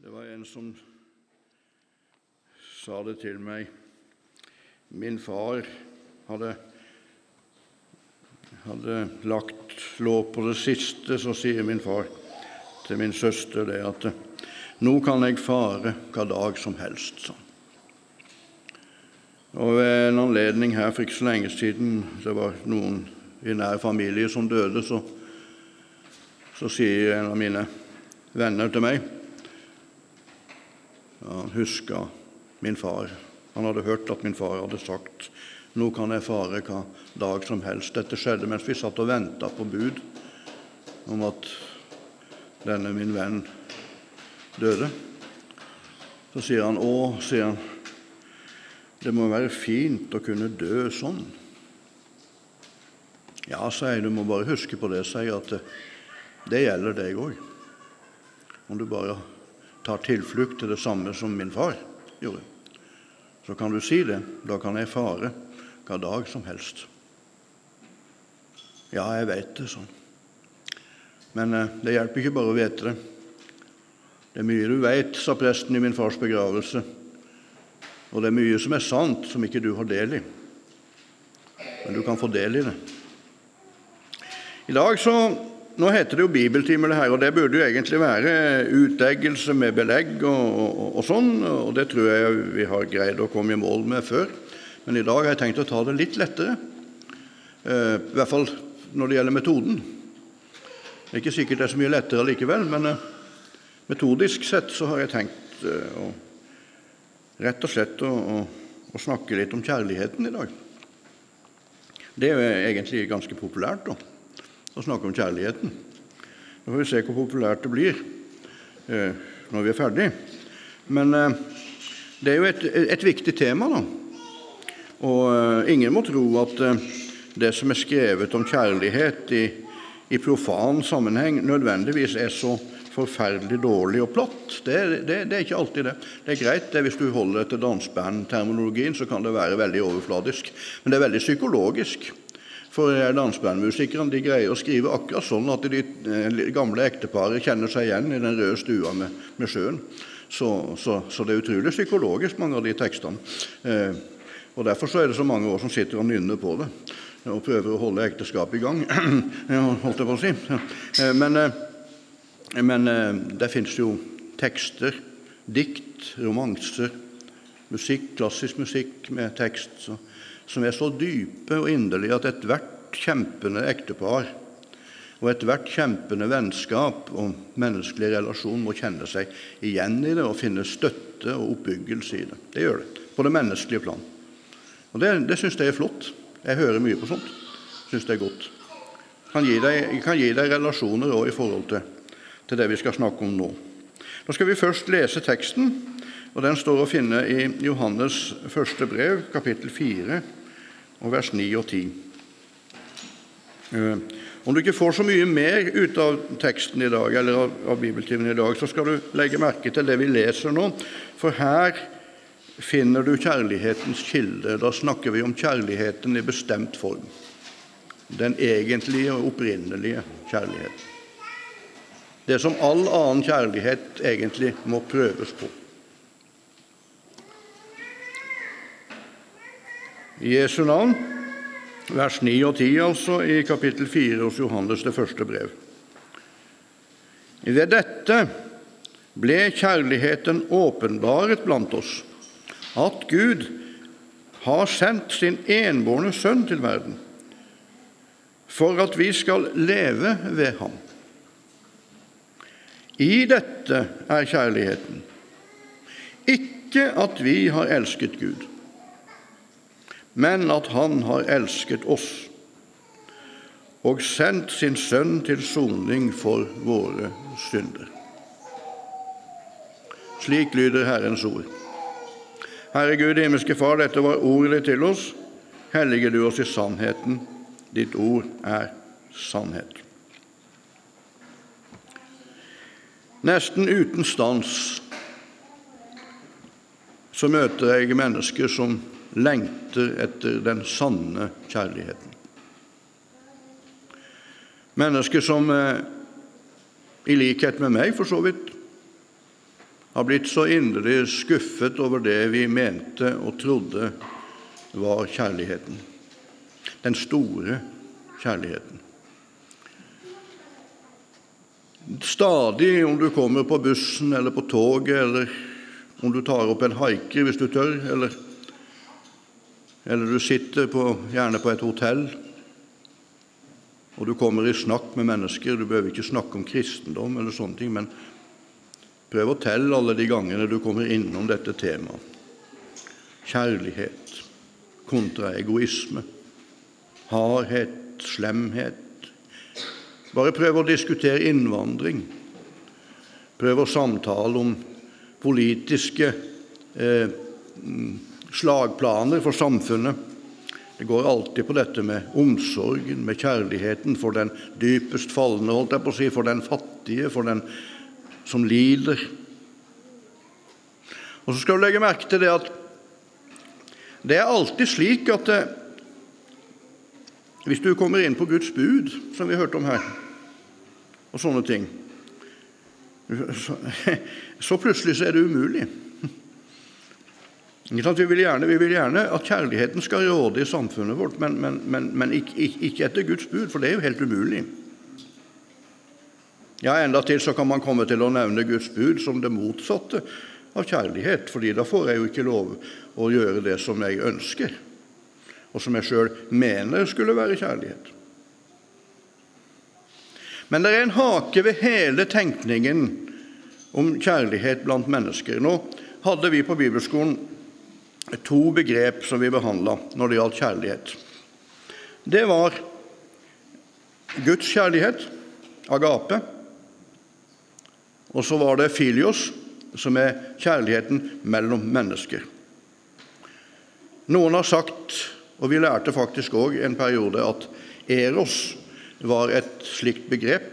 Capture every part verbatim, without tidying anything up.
Det var en som sa det til meg. Min far hadde, hadde lagt låg på det siste, så sier min far til min søster det at nå kan jeg fare hva dag som helst, sa. Og ved en anledning her for ikke så lenge siden, det var noen i nær familie som døde, så, så sier en av mine venner til meg, ja, han husket min far. Han hadde hørt at min far hadde sagt, nå kan jeg fare hva dag som helst. Dette skjedde mens vi satt og ventet på bud om at denne min venn døde. Så sier han, å, sier han, det må være fint å kunne dø sånn. Ja, sier jeg, du må bare huske på det, sier jeg, at det gjelder deg også. Om du bare tar tilflukt til det samme som min far gjorde, så kan du si det, da kan jeg fare hva dag som helst. Ja, jeg vet det, sånn. Men eh, det hjelper ikke bare å vite det. Det er mye du vet, sa presten i min fars begravelse, og det er mye som er sant, som ikke du har del i. Men du kan få del i det. I dag så, nå heter det jo bibeltimer det her, og det burde jo egentlig være utleggelse med belegg og, og, og sånn, og det tror jeg vi har greid å komme i mål med før. Men i dag har jeg tenkt å ta det litt lettere, eh, i hvert fall når det gjelder metoden. Det er ikke sikkert det er så mye lettere likevel, men eh, metodisk sett så har jeg tenkt eh, å, rett og slett å, å, å snakke litt om kjærligheten i dag. Det er jo egentlig ganske populært da, å snakke om kjærligheten. Da får vi se hvor populært det blir eh, når vi er ferdig. Men eh, det er jo et, et viktig tema da. Og eh, ingen må tro at eh, det som er skrevet om kjærlighet i, i profan sammenheng nødvendigvis er så forferdelig dårlig og platt. Det, det, det er ikke alltid det. Det er greit, det, hvis du holder etter dansbandterminologien, så kan det være veldig overfladisk. Men det er veldig psykologisk. For dansbandmusikerne, de greier å skrive akkurat sånn at de gamle ekteparet kjenner seg igjen i den røde stua med, med sjøen. Så, så, så det er utrolig psykologisk, mange av de tekstene. Eh, og derfor så er det så mange år som sitter og nynner på det, og prøver å holde ekteskap i gang, holdt jeg på å si. Eh, men eh, men eh, det finnes jo tekster, dikt, romanser, musikk, klassisk musikk med tekst, så som er så dype og inderlige at et hvert kjempende ektepar og et hvert kjempende vennskap og menneskelig relasjon må kjenne seg igjen i det og finne støtte og oppbyggelse i det. Det gjør det, på det menneskelige plan. Og det, det synes jeg er flott. Jeg hører mye på sånt. Synes det er godt. Kan gi deg, kan gi deg relasjoner også i forhold til, til det vi skal snakke om nå. Da skal vi først lese teksten, og den står å finne i Johannes første brev, kapittel fire, og vers ni og ti. Om du ikke får så mye mer ut av teksten i dag, eller av, av bibeltimen i dag, så skal du legge merke til det vi leser nå, for her finner du kjærlighetens kilde. Da snakker vi om kjærligheten i bestemt form. Den egentlige og opprinnelige kjærligheten. Det som all annen kjærlighet egentlig må prøves på. I Jesu navn, vers ni og ti, altså, i kapittel fire hos Johannes det første brev. Ved dette ble kjærligheten åpenbaret blant oss, at Gud har sendt sin enbårne sønn til verden, for at vi skal leve ved ham. I dette er kjærligheten, ikke at vi har elsket Gud, men at han har elsket oss og sendt sin sønn til soning for våre synder. Slik lyder Herrens ord. Herre Gud, himmelske Far, dette var ordet til oss. Hellige du oss i sannheten. Ditt ord er sannhet. Nesten uten stans så møter jeg mennesker som lengter etter den sanne kjærligheten. Mennesker som, i likhet med meg for så vidt, har blitt så inderlig skuffet over det vi mente og trodde var kjærligheten. Den store kjærligheten. Stadig, om du kommer på bussen eller på toget, eller om du tar opp en haiker hvis du tør, eller, eller du sitter på, gjerne på et hotell, og du kommer i snakk med mennesker. Du behøver ikke snakke om kristendom eller sånne ting, men prøv å telle alle de gangene du kommer innom dette temaet. Kjærlighet kontra egoisme, hardhet, slemhet. Bare prøv å diskutere innvandring. Prøv å samtale om politiske eh, slagplaner for samfunnet. Det går alltid på dette med omsorgen, med kjærligheten for den dypest fallende, holdt jeg på å si, for den fattige, for den som lider. Og så skal du legge merke til det at det er alltid slik at det, hvis du kommer inn på Guds bud, som vi hørte om her, og sånne ting, så, så plutselig så er det umulig. Vi vil gjerne, vi vil gjerne at kjærligheten skal råde i samfunnet vårt, men, men, men, men ikke, ikke etter Guds bud, for det er jo helt umulig. Ja, enda til så kan man komme til å nevne Guds bud som det motsatte av kjærlighet, fordi da får jeg jo ikke lov å gjøre det som jeg ønsker, og som jeg selv mener skulle være kjærlighet. Men det er en hake ved hele tenkningen om kjærlighet blant mennesker. Nå hadde vi på bibelskolen to begrep som vi behandlet når det gjaldt kjærlighet. Det var Guds kjærlighet, agape, og så var det filios, som er kjærligheten mellom mennesker. Noen har sagt, og vi lærte faktisk også en periode, at eros var et slikt begrep.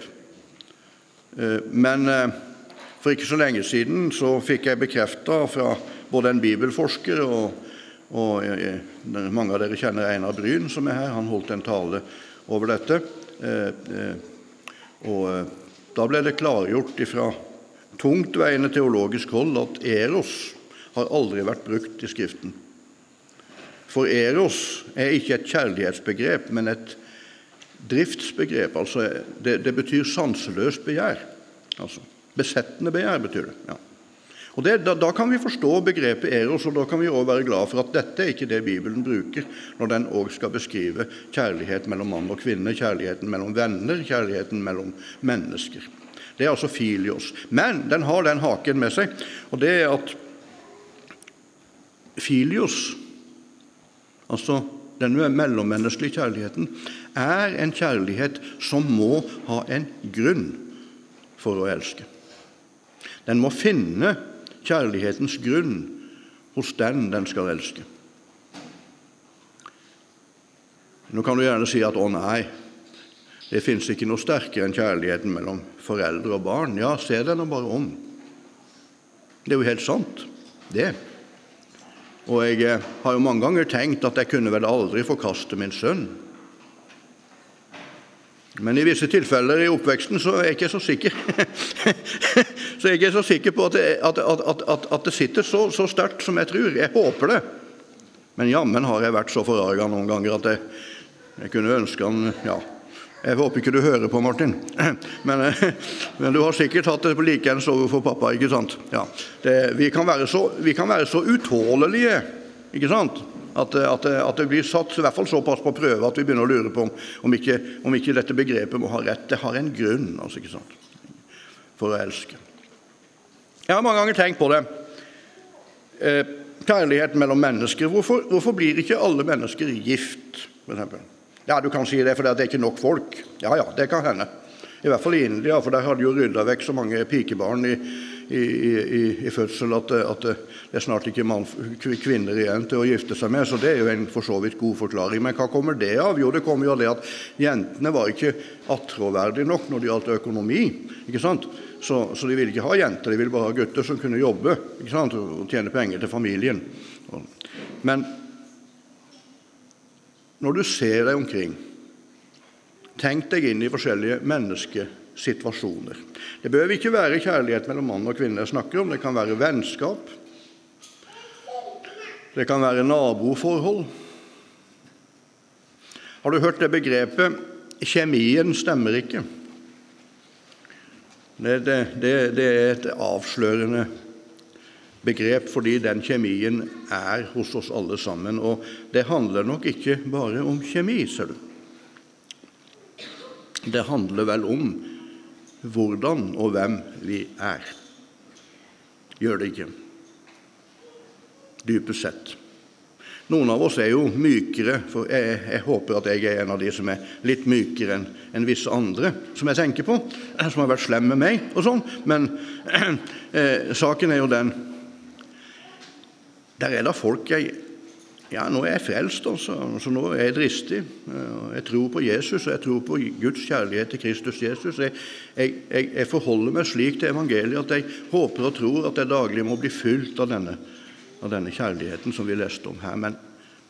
Men for ikke så lenge siden så fikk jeg bekreftet fra både en bibelforsker og, og mange av dere kjenner Einar Bryn som er her. Han holdt en tale over dette. Og da ble det klargjort ifra tungtveiende teologisk hold at eros har aldri vært brukt i Skriften. For eros er ikke et kjærlighetsbegrep, men et driftsbegrep. Altså det, det betyr sanseløst begjær. Altså besettende begjær betyr det. Ja. Og det, da, da kan vi forstå begrepet eros, og da kan vi også være glad for at dette er ikke det Bibelen bruker når den også skal beskrive kjærlighet mellom mann og kvinne, kjærligheten mellom venner, kjærligheten mellom mennesker. Det er altså filios. Men den har den haken med seg, og det er at filios, altså den mellommenneskelige kjærligheten, er en kjærlighet som må ha en grunn for å elske. Den må finne kjærlighetens grunn hos den den skal elske. Nå kan du gjerne si at, å nei, det finnes ikke noe sterkere enn kjærligheten mellom foreldre og barn. Ja, se den bare om. Det er jo helt sant, det. Og jeg har jo mange ganger tenkt at jeg kunne vel aldri forkaste min sønn. Men i visse tilfeller i oppveksten så er jeg ikke så sikker. så jeg er ikke så sikker på at det, at, at, at, at det sitter så, så sterkt som jeg tror. Jeg håper det. Men jammen har jeg vært så forarget noen ganger at jeg, jeg kunne ønske han, ja. Jeg håper ikke du hører på, Martin. Men, men du har sikkert hatt det på likeens overfor pappa, ikke sant? Ja. Det, vi, kan være så, vi kan være så utålelige, ikke sant? At, at, at det blir satt i hvert fall såpass på prøve at vi begynner å lure på om, om, ikke, om ikke dette begrepet må ha rett. Det har en grunn, altså, ikke sant? For å elske. Jeg har mange ganger tenkt på det. Eh, kjærlighet mellom mennesker. Hvorfor, hvorfor blir ikke alle mennesker gift, for eksempel? Ja, du kan si det, for det er ikke nok folk. Ja, ja, det kan hende. I hvert fall i India, for der hadde jo ryddet vekk så mange pikebarn i, i, i, i fødsel at, at det er snart ikke mann, kvinner igjen til å gifte seg med, så det er jo en for så vidt god forklaring. Men hva kommer det av? Jo, det kommer jo av det at jentene var ikke attråverdige nok når det gjaldt økonomi, ikke sant? Så, så de ville ikke ha jenter, de ville bare ha gutter som kunne jobbe, ikke sant? Og tjene penger til familien. Men når du ser deg omkring, tenk deg inn i forskjellige mennesker situasjoner. Det behøver ikke være kjærlighet mellom mann og kvinne jeg snakker om, det kan være vennskap, det kan være naboforhold. Har du hørt det begrepet, kjemien stemmer ikke? Det, det, det, det er et avslørende begrep, fordi den kjemien er hos oss alle sammen, og det handler nok ikke bare om kjemi, ser du. Det handler vel om hvordan og hvem vi er. Gjør det ikke? Dypest sett. Noen av oss er jo mykere, for jeg, jeg håper at jeg er en av de som er litt mykere enn en visse andre, som jeg tenker på, som har vært slem med meg og sånn, men eh, saken er jo den, der er det folk jeg, ja, nå er jeg frelst, altså, så nå er jeg dristig, jeg tror på Jesus, og jeg tror på Guds kjærlighet til Kristus Jesus, jeg, jeg, jeg, jeg forholder meg slik til evangeliet at jeg håper og tror at jeg daglig må bli fylt av denne av denne kjærligheten som vi leste om her, men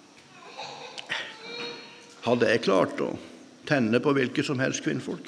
hadde jeg klart å tenne på hvilke som helst kvinnfolk?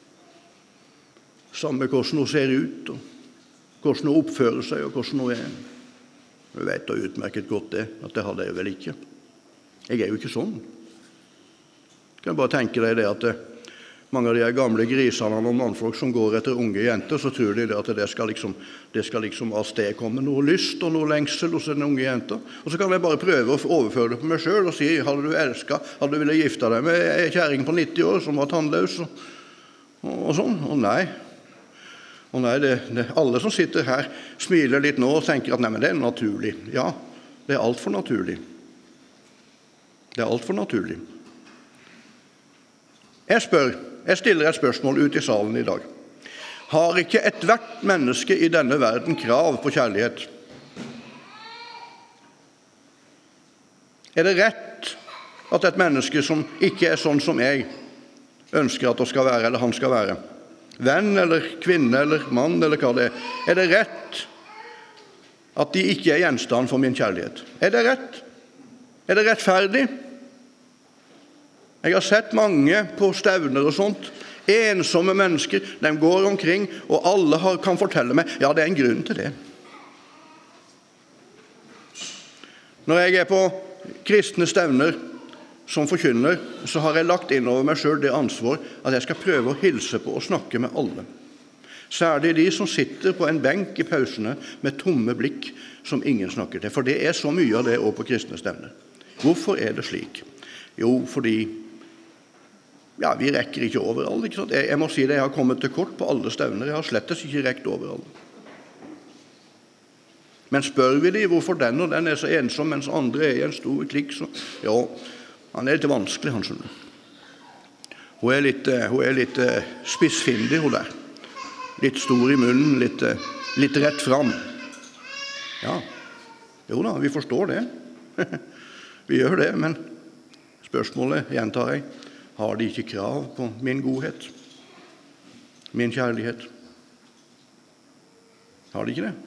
Samme hvordan hun ser ut, og hvordan hun oppfører seg, og hvordan hun er. Jeg vet da utmerket godt det, at det hadde jeg vel ikke. Jeg er jo ikke sånn. Du kan bare tenke deg det at det, mange av de gamle grisene og mannfolk som går etter unge jenter, så tror de det at det skal liksom, det skal liksom av sted komme noe lyst og noe lengsel hos en unge jenter. Og så kan jeg bare prøve å overføre det på meg selv og si, hadde du elsket, hadde du ville gifte deg med en kjæring på nitti år som var tannløs og, og, og sånn? Og nei. Og nei, det, det, alle som sitter her smiler litt nå og tenker at nei, men det er naturlig. Ja, det er alt for naturlig. Det er alt for naturlig. Jeg spør, jeg stiller et spørsmål ut i salen i dag. Har ikke et hvert menneske i denne verden krav på kjærlighet? Er det rett at et menneske som ikke er sånn som jeg ønsker at det skal være, eller han skal være, venn eller kvinne eller mann eller hva det er, er det rett at de ikke er gjenstand for min kjærlighet? Er det rett? Er det rettferdig? Jeg har sett mange på stevner og sånt, ensomme mennesker, de går omkring, og alle har, kan fortelle meg, ja, det er en grunn til det. Når jeg er på kristne stevner som forkynner, så har jeg lagt inn over meg selv det ansvar at jeg skal prøve å hilse på og snakke med alle. Særlig de som sitter på en benk i pausene med tomme blikk som ingen snakker til, for det er så mye av det også på kristne stevner. Hvorfor er det slik? Jo, fordi ja, vi rekker ikke overalt, ikke sant? Jeg, jeg må si det, jeg har kommet til kort på alle stevner, jeg har slettes ikke rekt overalt. Men spør vi de hvorfor den og den er så ensom, mens andre er i en stor klikk, så ja, han er litt vanskelig, han skjønner. Hun er litt, hun er litt spissfindig, hun der. Litt stor i munnen, litt, litt rett fram. Ja, jo da, vi forstår det. Vi gjør det, men spørsmålet, gjentar jeg, har de ikke krav på min godhet, min kjærlighet? Har de ikke det?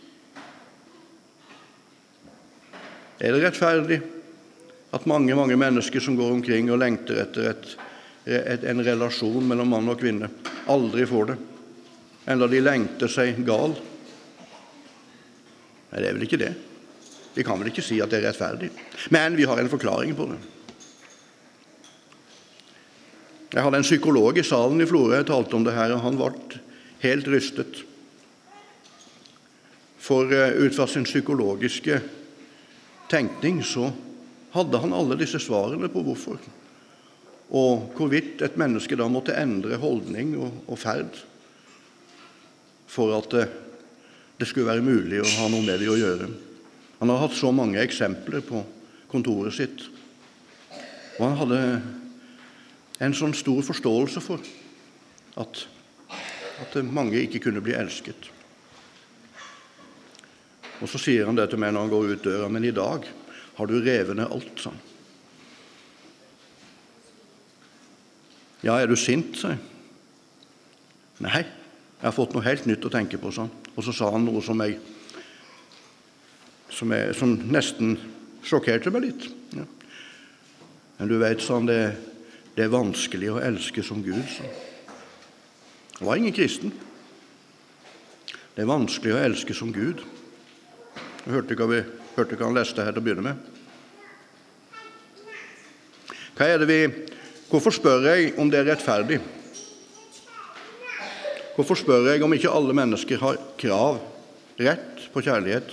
Er det rettferdig at mange, mange mennesker som går omkring og lengter etter et, et, en relasjon mellom mann og kvinne, aldri får det, eller de lengter seg gal? Nei, det er vel ikke det. Vi kan vel ikke si at det er rettferdig. Men vi har en forklaring på det. Jeg hadde en psykolog i salen i Florø, jeg talte om det her, og han var helt rystet. For ut fra sin psykologiske tenkning så hadde han alle disse svarene på hvorfor. Og hvorvidt et menneske da måtte endre holdning og, og ferd for at det, det skulle være mulig å ha noe med det å gjøre. Han har hatt så mange eksempler på kontoret sitt, og han hadde en sånn stor forståelse for at, at mange ikke kunne bli elsket. Og så sier han det til meg når han går ut døra, men i dag har du revet ned alt, sånn. Ja, er du sint, sa jeg. Nei, jeg har fått noe helt nytt å tenke på, sånn. Og så sa han noe som jeg, som, jeg, som nesten sjokkerte meg litt. Ja. Men du vet, sa han, det Det er vanskelig å elske som Gud. Så. Han var ingen kristen. Det er vanskelig å elske som Gud. Jeg hørte hva, vi, hørte hva han leste her til å begynne med. Hva er det vi, hvorfor spør jeg om det er rettferdig? Hvorfor spør jeg om ikke alle mennesker har krav, rett på kjærlighet?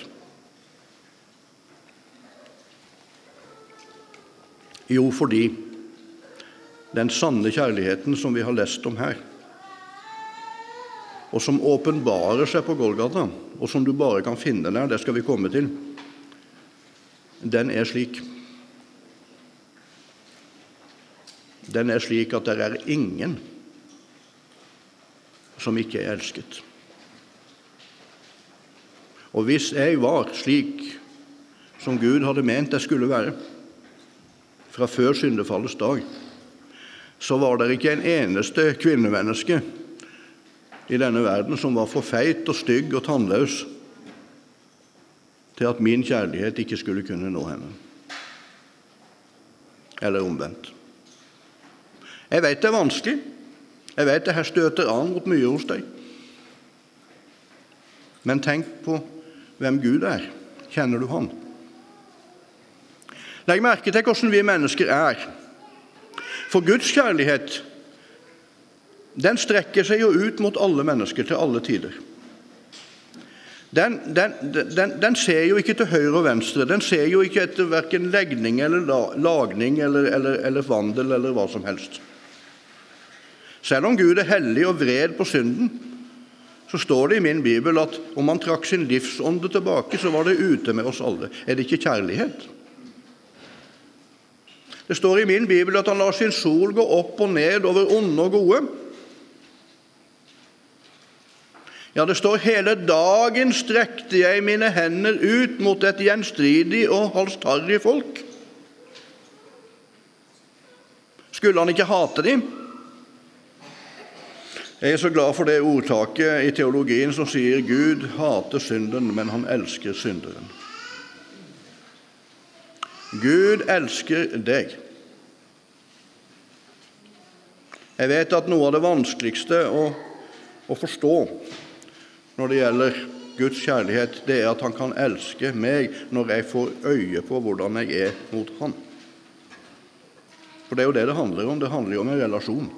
Jo, fordi den sanne kjærligheten som vi har lest om her, og som åpenbarer seg på Golgata, og som du bare kan finne der, det skal vi komme til, den er slik. Den er slik at det er ingen som ikke er elsket. Og hvis jeg var slik som Gud hadde ment det skulle være, fra før syndefallets dag, så var det ikke en eneste kvinnemenneske i denne verden som var for feit og stygg og tannløs til at min kjærlighet ikke skulle kunne nå henne. Eller omvendt. Jeg vet det er vanskelig. Jeg vet det her støter an mot mye hos deg. Men tenk på hvem Gud er. Kjenner du han? Legg merke til hvordan vi mennesker er. For Guds kjærlighet, den strekker seg jo ut mot alle mennesker til alle tider. Den, den, den, den ser jo ikke til høyre og venstre. Den ser jo ikke etter hverken legning eller lagning eller, eller, eller vandel eller hva som helst. Selv om Gud er hellig og vred på synden, så står det i min bibel at om han trakk sin livsånde tilbake, så var det ute med oss alle. Er det ikke kjærlighet? Det står i min bibel at han lar sin sol gå opp og ned over onde og gode. Ja, det står hele dagen strekte jeg mine hender ut mot et gjenstridig og halstarrig folk. Skulle han ikke hate dem? Jeg er så glad for det ordtaket i teologien som sier Gud hater synden, men han elsker synderen. Gud elsker deg. Jeg vet at noe av det vanskeligste å, å forstå når det gjelder Guds kjærlighet, det er at han kan elske meg når jeg får øye på hvordan jeg er mot han. For det er jo det det handler om. Det handler jo om en relasjon.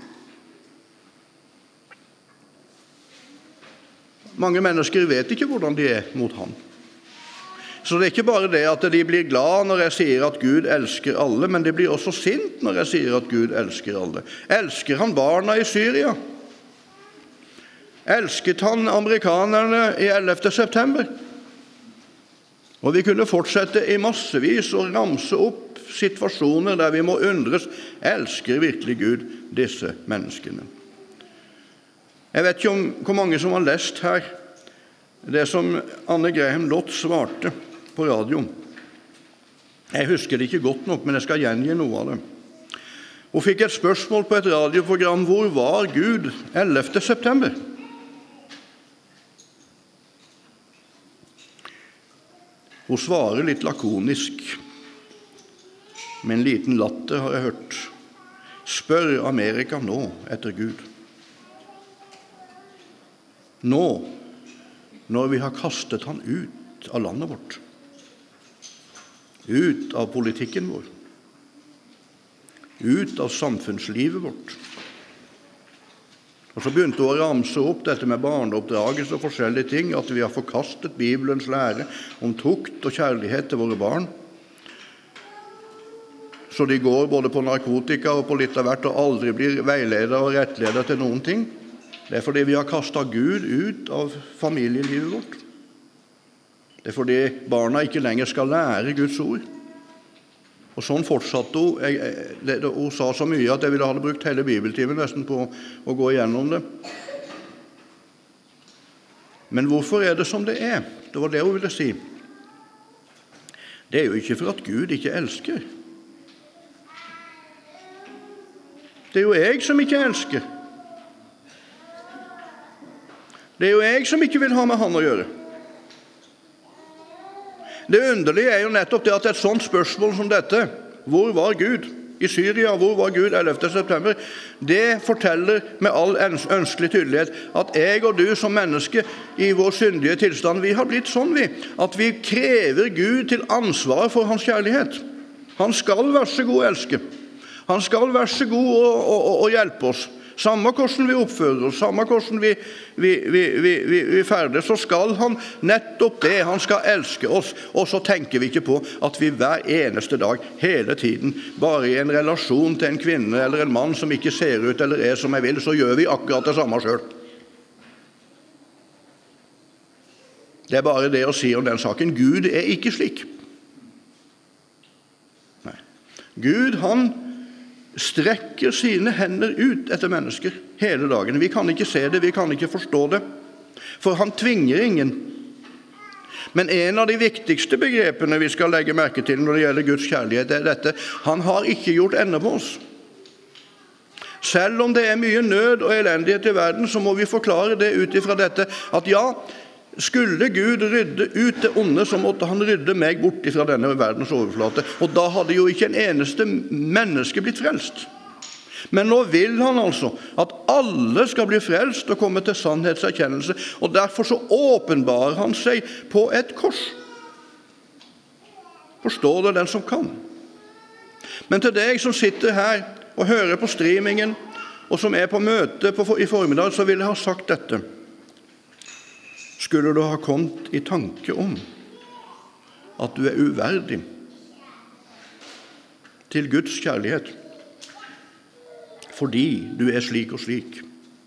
Mange mennesker vet ikke hvordan de er mot han. Så det er ikke bare det at de blir glad når jeg sier at Gud elsker alle, men de blir også sint når jeg sier at Gud elsker alle. Elsker han barna i Syria? Elsket han amerikanerne i ellevte september? Og vi kunne fortsette i massevis og ramse opp situasjoner der vi må undres, elsker virkelig Gud disse menneskene? Jeg vet ikke om hvor mange som har lest her det som Anne Graham Lotz svarte på radio. Jeg husker det ikke godt nok, men jeg skal gjengi noe av det. Hun fikk et spørsmål på et radioprogram: hvor var Gud ellevte september? Hun svarer litt lakonisk, med en liten latter har jeg hørt: spør Amerika nå etter Gud. Nå, når vi har kastet han ut av landet vårt, ut av politikken vår, ut av samfunnslivet vårt. Og så begynte hun å ramse opp dette med barneoppdragelse og forskjellige ting, at vi har forkastet Bibelens lære om tukt og kjærlighet til våre barn. Så de går både på narkotika og på litt av hvert og aldri blir veileder og rettleder til noen ting. Det er fordi vi har kastet Gud ut av familielivet vårt. Det er fordi barna ikke lenger skal lære Guds ord. Og sånn fortsatte hun. Jeg, det, hun sa så mye at jeg ville ha brukt hele bibeltimen nesten på å gå igjennom det. Men hvorfor er det som det er? Det var det hun ville si. Det er jo ikke for at Gud ikke elsker. Det er jo jeg som ikke elsker. Det er jo jeg som ikke vil ha med han å gjøre. Det underlige er jo nettopp det at et sånt spørsmål som dette, hvor var Gud, i Syria. Hvor var Gud ellevte september? Det forteller med all ønskelig tydelighet at jeg og du som menneske i vår syndige tilstand, vi har blitt sånn vi, at vi krever Gud til ansvar for hans kjærlighet. Han skal være så god å elske. Han skal være så god å, å, å, å hjelpe oss. Samme hvordan vi oppfører oss, samme hvordan vi, vi, vi, vi, vi, vi ferder, så skal han nettopp det, han skal elske oss. Og så tenker vi ikke på at vi hver eneste dag, hele tiden, bare i en relasjon til en kvinne eller en mann som ikke ser ut eller er som jeg vil, så gjør vi akkurat det samme selv. Det er bare det å si om den saken. Gud er ikke slik. Nei. Gud, han strekker sine hender ut etter mennesker hele dagen. Vi kan ikke se det, vi kan ikke forstå det, for han tvinger ingen. Men en av de viktigste begrepene vi skal legge merke til når det gjelder Guds kjærlighet, er dette: han har ikke gjort ende på oss. Selv om det er mye nød og elendighet i verden, så må vi forklare det ut ifra dette, at ja, skulle Gud rydde ut det onde, så måtte han rydde meg bort fra denne verdens overflate. Og da hadde jo ikke en eneste menneske blitt frelst. Men nå vil han altså at alle skal bli frelst og komme til sannhetserkjennelse. Og derfor så åpenbarer han seg på et kors. Forstår det den som kan. Men til deg som sitter her og hører på streamingen, og som er på møte på, i formiddag, så vil jeg ha sagt dette. Skulle du ha kommet i tanke om at du er uverdig til Guds kjærlighet fordi du er slik og slik,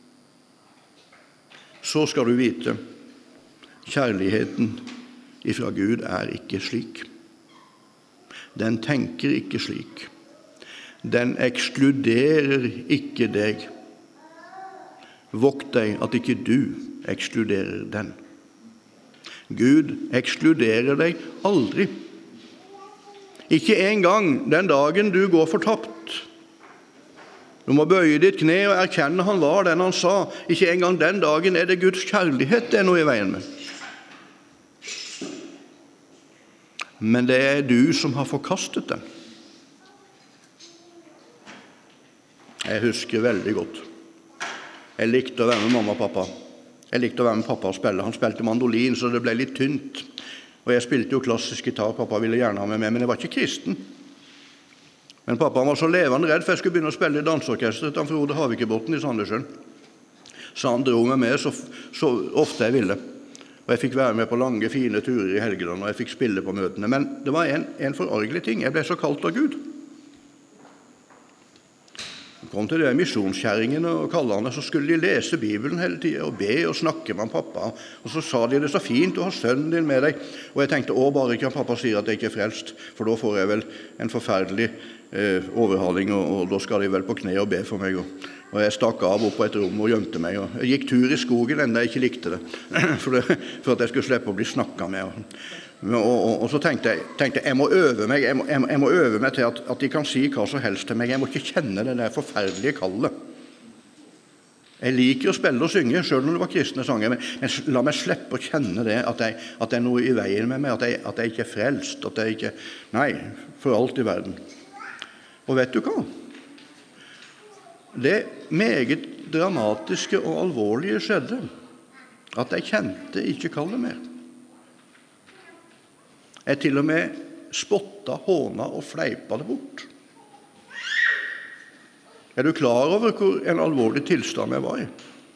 så skal du vite kjærligheten ifra Gud er ikke slik. Den tenker ikke slik. Den ekskluderer ikke deg. Vokt deg at ikke du ekskluderer den. Gud ekskluderer deg aldri. Ikke engang den dagen du går fortapt. Du må bøye ditt kne og erkjenne han var den han sa. Ikke engang den dagen er det Guds kjærlighet det er noe i veien med. Men det er du som har forkastet den. Jeg husker veldig godt. Jeg likte å være med mamma og pappa. Jeg likte å være med pappa og spille. Han spilte mandolin, så det ble litt tynt. Og jeg spilte jo klassisk gitar. Pappa ville gjerne ha meg med, men jeg var ikke kristen. Men pappa var så levende redd, for jeg skulle begynne å spille i dansorkestret til Frode Havikebotn i Sandnessjøen. Så han dro meg med så, så ofte jeg ville. Og jeg fikk være med på lange, fine turer i Helgeland, og jeg fikk spille på møtene. Men det var en, en forargelig ting. Jeg ble så kalt av Gud. Kom til det misjonskjæringene og kallerne, så skulle de lese Bibelen hele tiden og be og snakke med pappa. Og så sa de det så fint, du har sønnen din med deg. Og jeg tenkte, å, bare ikke pappa sier at jeg ikke er frelst, for da får jeg vel en forferdelig eh, overhaling, og, og da skal de vel på kne og be for meg. Og, og jeg stakk av opp på et rom og gjemte meg. Og jeg gikk tur i skogen enda jeg ikke likte det, for, det, for at jeg skulle slippe å bli snakket med. Og, og, og, og så tenkte jeg, tenkte, jeg må øve meg, jeg må, jeg må, jeg må øve meg til at, at de kan si hva som helst til meg. Jeg må ikke kjenne det der forferdelige kallet. Jeg liker å spille og synge, selv om det var kristne sanger, men, men la meg slippe å kjenne det, at, jeg, at det er noe i veien med meg, at jeg, at jeg ikke er frelst, at jeg ikke, nei, for alt i verden. Og vet du hva? Det meget dramatiske og alvorlige skjedde, at jeg kjente ikke kallet mer. Jeg til og med spotta, håna og fleipa det bort. Er du klar over hvor en alvorlig tilstand jeg var i?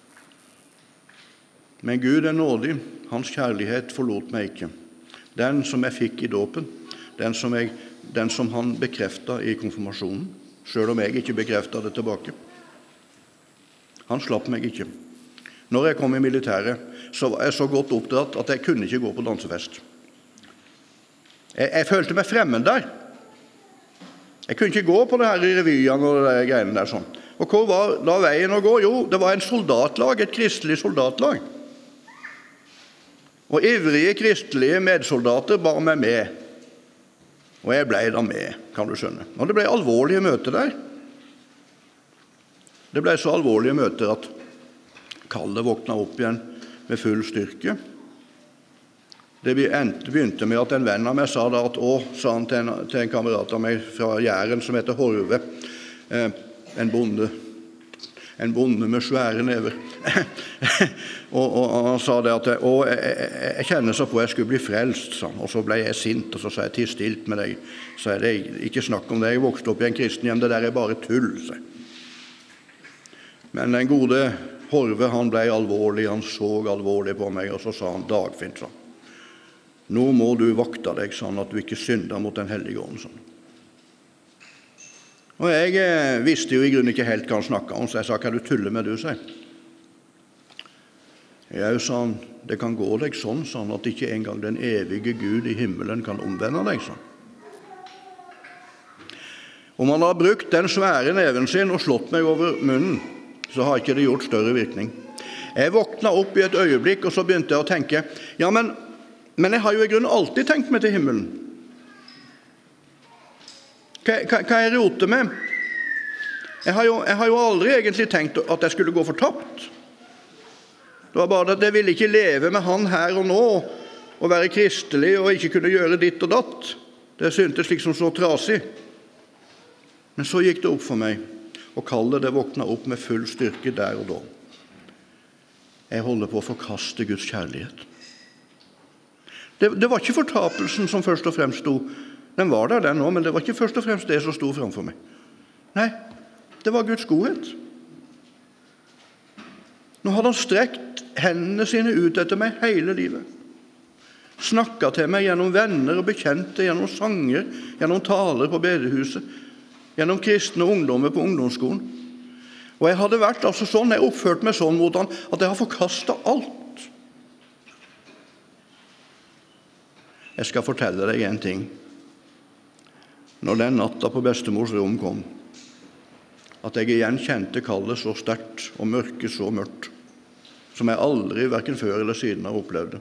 Men Gud er nådig, hans kjærlighet forlot meg ikke. Den som jeg fikk i dåpen, den som, jeg, den som han bekreftet i konfirmasjonen, selv om jeg ikke bekreftet det tilbake. Han slapp meg ikke. Når jeg kom i militæret, så var jeg så godt oppdratt at jeg kunne ikke gå på dansefest. Jeg, jeg følte meg fremmed der. Jeg kunne ikke gå på det her i revyen og det der greiene der sånn. Og hvor var da veien å gå? Jo, det var en soldatlag, et kristelig soldatlag. Og ivrige kristelige medsoldater bar meg med. Og jeg ble da med, kan du skjønne. Og det ble alvorlige møter der. Det ble så alvorlige møter at Kalle våkna opp igjen med full styrke. Det begynte med at en venn av meg sa da at å, sa han til en, til en kamerat av meg fra Jæren som heter Horve, eh, en bonde, en bonde med svære never. og, og, og han sa det at å, jeg, jeg, jeg kjenner så på jeg skulle bli frelst, sa han. Og så ble jeg sint, og så sa jeg til stilt med deg. Så jeg, det ikke snakk om det, jeg vokste opp i en kristen hjem, det der er bare tull, sa jeg. Men den gode Horve, han ble alvorlig, han så alvorlig på meg, og så sa han, Dagfinn, sa han, nå må du vakte deg, sånn at du ikke synder mot den hellige ånd, sånn. Og jeg eh, visste jo i grunnen ikke helt hva han snakket om, så jeg sa, hva du tuller med du, sa jeg. Jeg sa han, det kan gå deg sånn, sånn at ikke engang den evige Gud i himmelen kan omvende deg, sånn. Om han har brukt den svære neven sin og slått meg over munnen, så har ikke det gjort større virkning. Jeg våkna opp i et øyeblikk, og så begynte jeg å tenke, ja, men Men jeg har jo i grunnen alltid tenkt meg til himmelen. Hva, hva, hva jeg roter med? Jeg har, jo, jeg har jo aldri egentlig tenkt at jeg skulle gå fortapt. Det var bare at jeg ville ikke leve med han her og nå, og være kristelig og ikke kunne gjøre ditt og datt. Det syntes liksom så trasig. Men så gikk det opp for meg, og kallet det våkna opp med full styrke der og da. Jeg holder på å forkaste Guds kjærlighet. Det, det var ikke fortapelsen som først og fremst stod. Den var der den også, men det var ikke først og fremst det som stod framfor meg. Nei, det var Guds godhet. Nå hadde han strekt hendene sine ut etter meg hele livet. Snakket til meg gjennom venner og bekjente, gjennom sanger, gjennom taler på bedehuset, gjennom kristne ungdommer på ungdomsskolen. Og jeg hadde vært altså sånn, jeg oppførte meg sånn mot han, at jeg har forkastet alt. Jeg skal fortelle deg en ting. Når den natta på bestemors rom kom, at jeg igjen kjente kallet så sterkt og mørket så mørkt, som jeg aldri, hverken før eller siden, har opplevd det,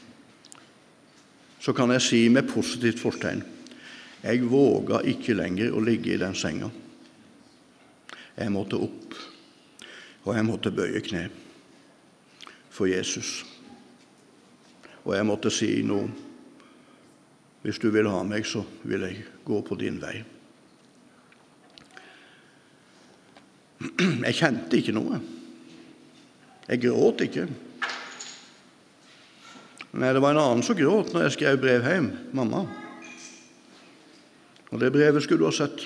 så kan jeg si med positivt fortegn, jeg våga ikke lenger å ligge i den senga. Jeg måtte opp, og jeg måtte bøye kne for Jesus. Og jeg måtte si noe. Hvis du vil ha meg, så vil jeg gå på din vei. Jeg kjente ikke noe. Jeg gråt ikke. Nei, det var en annen som gråt når jeg skrev brev hjem, mamma. Og det brevet skulle du ha sett.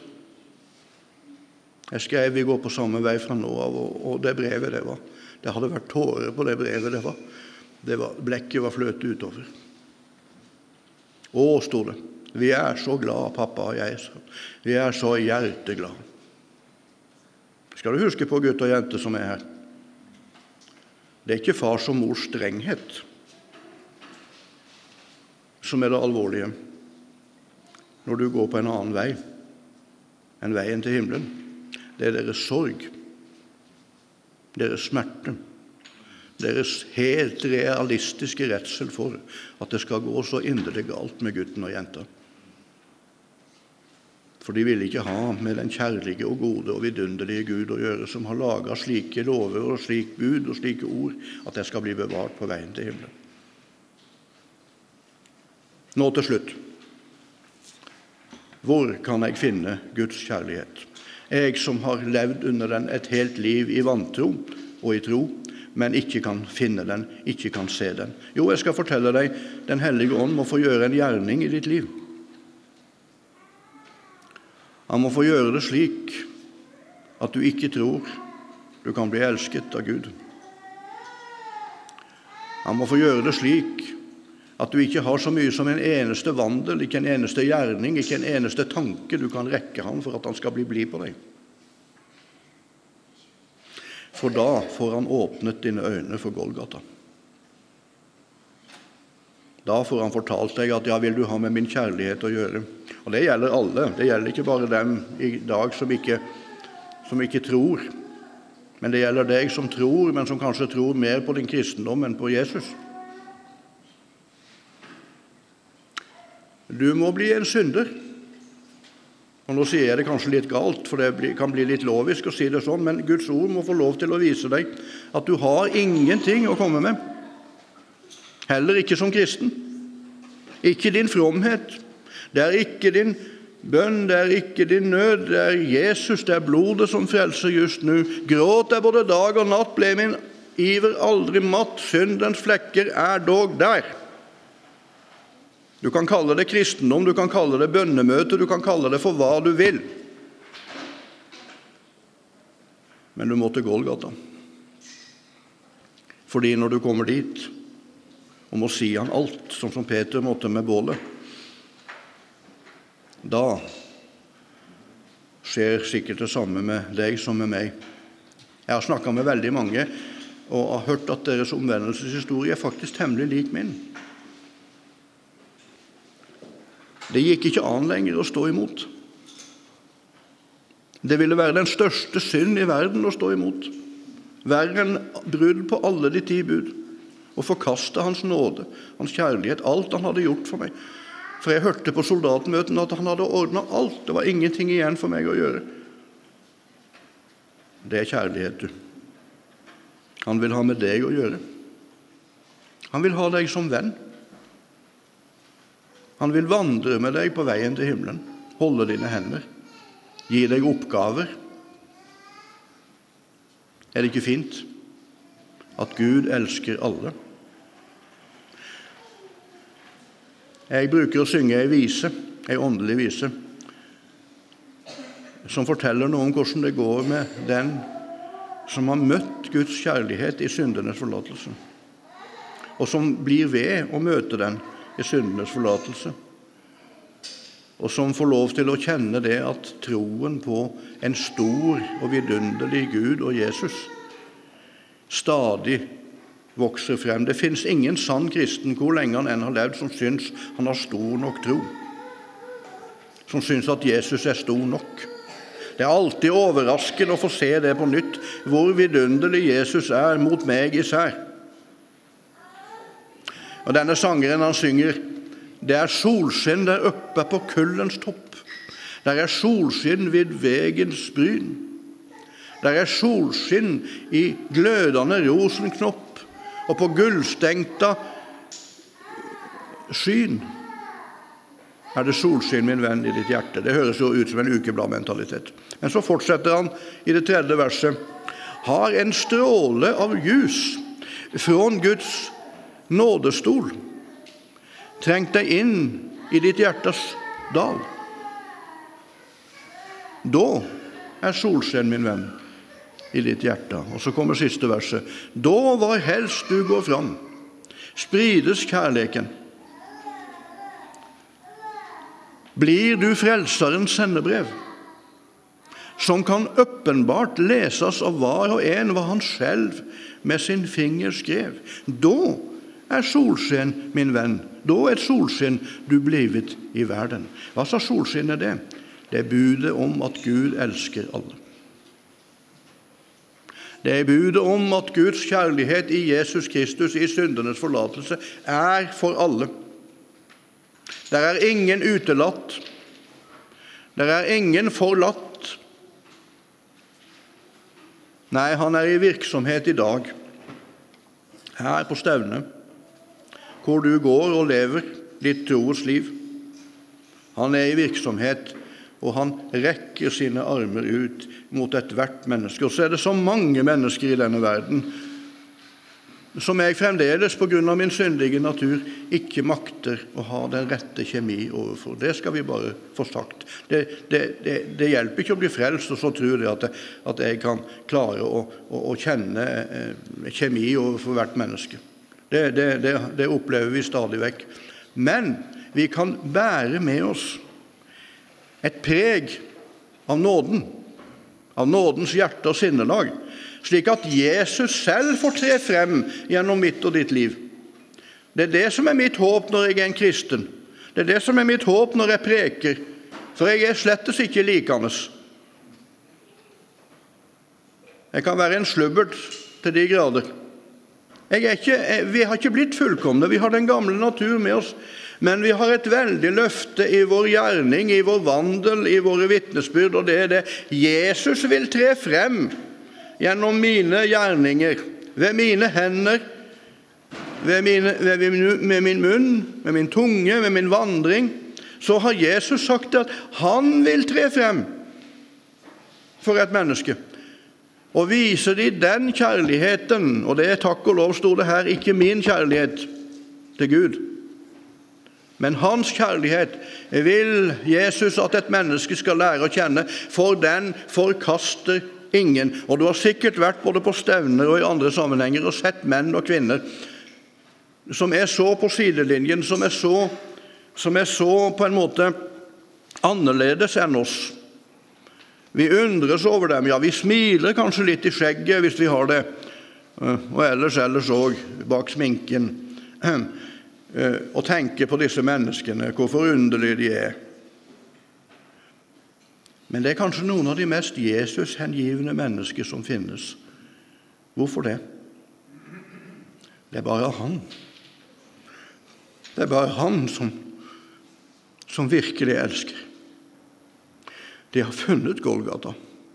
Jeg skrev, vi går på samme vei fra nå av, og det brevet det var. Det hadde vært tårer på det brevet det var. Det var blekket var fløtet utover. Å, stod det. Vi er så glad, pappa og jeg. Vi er så hjerteglad. Skal du huske på gutt og jente som er her? Det er ikke fars og mors strenghet som er det alvorlige når du går på en annen vei enn veien til himmelen. Det er deres sorg, deres smerte, deres helt realistiske redsel for at det skal gå så inderlig galt med gutten og jenta. For de vil ikke ha med den kjærlige og gode og vidunderlige Gud å gjøre, som har laget slike lover og slik bud og slike ord, at det skal bli bevart på veien til himmelen. Nå til slutt. Hvor kan jeg finne Guds kjærlighet? Jeg som har levd under den et helt liv i vantro og i tro, men ikke kan finne den, ikke kan se den. Jo, jeg skal fortelle deg, Den hellige ånd må få gjøre en gjerning i ditt liv. Han må få gjøre det slik at du ikke tror du kan bli elsket av Gud. Han må få gjøre det slik at du ikke har så mye som en eneste vandel, ikke en eneste gjerning, ikke en eneste tanke du kan rekke ham for at han skal bli blid på deg. For da får han åpnet dine øyne for Golgata. Da får han fortalt deg at ja, vil du ha med min kjærlighet å gjøre? Og det gjelder alle. Det gjelder ikke bare dem i dag som ikke, som ikke tror. Men det gjelder deg som tror, men som kanskje tror mer på din kristendom enn på Jesus. Du må bli en synder. Og nå sier jeg det kanskje litt galt, for det kan bli litt lovisk å si det sånn, men Guds ord må få lov til å vise deg at du har ingenting å komme med. Heller ikke som kristen. ikke din fromhet, det er ikke din bønn, det er ikke din nød, det er Jesus, det er blodet som frelser just nå. Gråt er både dag og natt, ble min iver aldri matt, syndens flekker er dog der. Du kan kalle det kristendom, du kan kalle det bønnemøte, du kan kalle det for hva du vil. Men du må til Golgata. Fordi når du kommer dit, og må si han alt, som som Peter måtte med bålet, da skjer sikkert det samme med deg som med meg. Jeg har snakket med veldig mange, og har hørt at deres omvendelseshistorie er faktisk temmelig lik min. Det gikk ikke an lenger å stå imot. Det ville være den største synd i verden å stå imot. Verre enn brudd på alle de ti bud. Og forkaste hans nåde, hans kjærlighet, alt han hadde gjort for meg. For jeg hørte på soldatmøten at han hadde ordnet alt. Det var ingenting igjen for meg å gjøre. Det er kjærlighet, du. Han vil ha med deg å gjøre. Han vil ha deg som venn. Han vil vandre med deg på veien til himmelen, holde dine hender, gi deg oppgaver. Er det ikke fint at Gud elsker alle? Jeg bruker å synge en vise, en åndelig vise, som forteller noe om hvordan det går med den som har møtt Guds kjærlighet i syndenes forlatelse, og som blir ved å møte den i syndenes forlatelse, og som får lov til å kjenne det at troen på en stor og vidunderlig Gud og Jesus stadig vokser frem. Det finnes ingen sann kristen, hvor lenge han enn har levd, som syns han har stor nok tro, som syns at Jesus er stor nok. Det er alltid overraskende å få se det på nytt, hvor vidunderlig Jesus er mot meg især. Og denne sangeren han synger, det er solskinn der oppe på kullens topp. Der er solskinn vid vegens bryn. Der er solskinn i glødende rosenknopp, og på gullstengta skyn er det solskinn, min venn, i ditt hjerte. Det høres jo ut som en ukebladmentalitet. Men så fortsetter han i det tredje verset. Har en stråle av ljus fra Guds nådestol trengt deg inn i ditt hjertes dal. Da er solskinn, min venn, i ditt hjerte. Og så kommer siste verset. Da var helst du går fram, sprides kjærleken. Blir du frelserens sendebrev, som kan åpenbart leses av hver og en hva han selv med sin finger skrev. Da er solskinn, min venn, da er solskinn du blivet i verden. Hva sa solskinn er det? Det er budet om at Gud elsker alle. Det er budet om at Guds kjærlighet i Jesus Kristus i syndenes forlatelse er for alle. Der er ingen utelatt. Der er ingen forlatt. Nei, han er i virksomhet i dag, her på Stevne, hvor du går og lever ditt troens liv. Han er i virksomhet, og han rekker sine armer ut mot et hvert menneske. Og så er det så mange mennesker i denne verden som jeg fremdeles på grunn av min syndige natur ikke makter å ha den rette kjemi overfor. Det skal vi bare få sagt. Det, det, det, det hjelper ikke å bli frelst og så tro det at, det, at jeg kan klare å, å, å kjenne eh, kjemi overfor hvert menneske. Det, det, det, det opplever vi stadig vekk. Men vi kan bære med oss et preg av nåden, av nådens hjerte og sinnelag, slik at Jesus selv får tre frem gjennom mitt og ditt liv. Det er det som er mitt håp når jeg er en kristen. Det er det som er mitt håp når jeg preker, for jeg er slettes ikke likende. Jeg kan være en slubbert til de grader. Jeg er ikke, vi har ikke blitt fullkomne, vi har den gamle natur med oss, men vi har et veldig løfte i vår gjerning, i vår vandel, i våre vitnesbyrd, og det er det Jesus vil tre frem gjennom mine gjerninger, ved mine hender, ved min, ved min, med min munn, med min tunge, med min vandring, så har Jesus sagt at han vil tre frem for et menneske. Og vise de den kjærligheten, og det er takk og lov, stod det her, ikke min kjærlighet til Gud, men hans kjærlighet vil Jesus at et menneske skal lære å kjenne, for den forkaster ingen. Og du har sikkert vært både på stevner og i andre sammenhenger og sett menn og kvinner som er så på sidelinjen, som er så, som er så på en måte annerledes enn oss. Vi undres over dem, ja, vi smiler kanskje litt i skjegget hvis vi har det, og ellers, ellers også bak sminken, og tenker på disse menneskene, hvor forunderlige de er. Men det er kanskje noen av de mest Jesus-hengivne mennesker som finnes. Hvorfor det? Det er bare han. Det er bare han som, som virkelig elsker. De har funnet Golgata.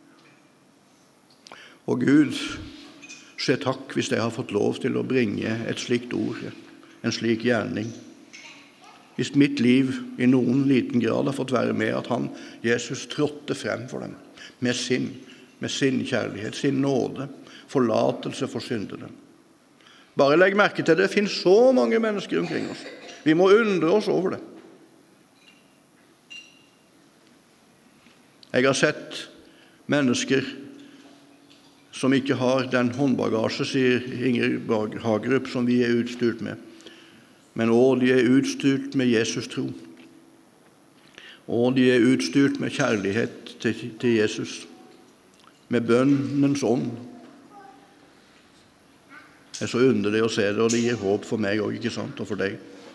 Og Gud, se takk hvis jeg har fått lov til å bringe et slikt ord, en slik gjerning. Hvis mitt liv i noen liten grad har fått være med at han, Jesus, trådte frem for dem med sin, med sin kjærlighet, sin nåde, forlatelse for syndere. Bare legg merke til det, det finnes så mange mennesker omkring oss. Vi må undre oss over det. Jeg har sett mennesker som ikke har den håndbagasje, sier Inger Hagerup, som vi er utstyrt med. Men også de er utstyrt med Jesus tro. Og de er utstyrt med kjærlighet til, til Jesus. Med bønnens ånd. Det er så underlig å se det, og det gir håp for meg også, ikke sant, og for deg.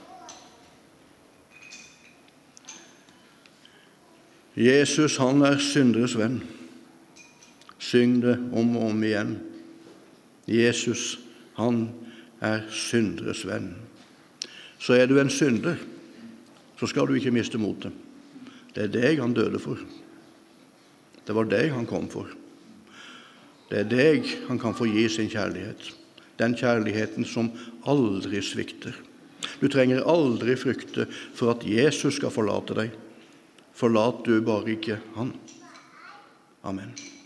Jesus, han er synderes venn. Syng det om og om igjen. Jesus, han er synderes venn. Så er du en synder, så skal du ikke miste motet. Det er deg han døde for. Det var deg han kom for. Det er deg han kan få gi sin kjærlighet. Den kjærligheten som aldri svikter. Du trenger aldri frykte for at Jesus skal forlate deg. Forlat du bare ikke han. Amen.